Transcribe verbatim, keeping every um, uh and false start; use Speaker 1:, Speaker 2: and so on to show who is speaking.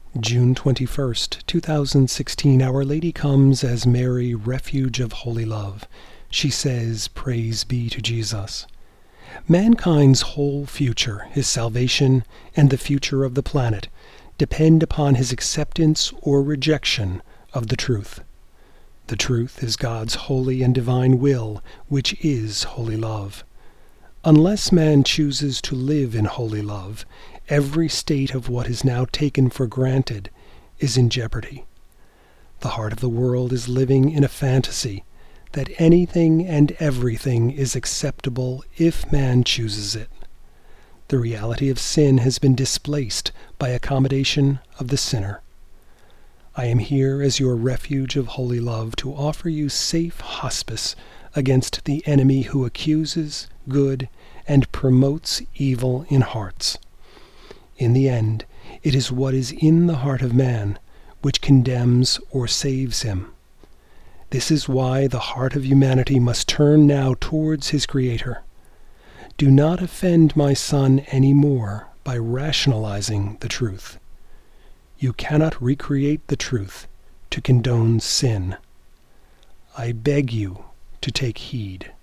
Speaker 1: June twenty-first, two thousand sixteen, Our Lady comes as Mary, refuge of holy love. She says, "Praise be to Jesus." Mankind's whole future, his salvation, and the future of the planet depend upon his acceptance or rejection of the truth. The truth is God's holy and divine will, which is holy love. Unless man chooses to live in holy love, every state of what is now taken for granted is in jeopardy. The heart of the world is living in a fantasy that anything and everything is acceptable if man chooses it. The reality of sin has been displaced by accommodation of the sinner. I am here as your refuge of holy love to offer you safe hospice against the enemy who accuses good and promotes evil in hearts. In the end, it is what is in the heart of man which condemns or saves him. This is why the heart of humanity must turn now towards his Creator. Do not offend my Son any more by rationalizing the truth. You cannot recreate the truth to condone sin. I beg you to take heed.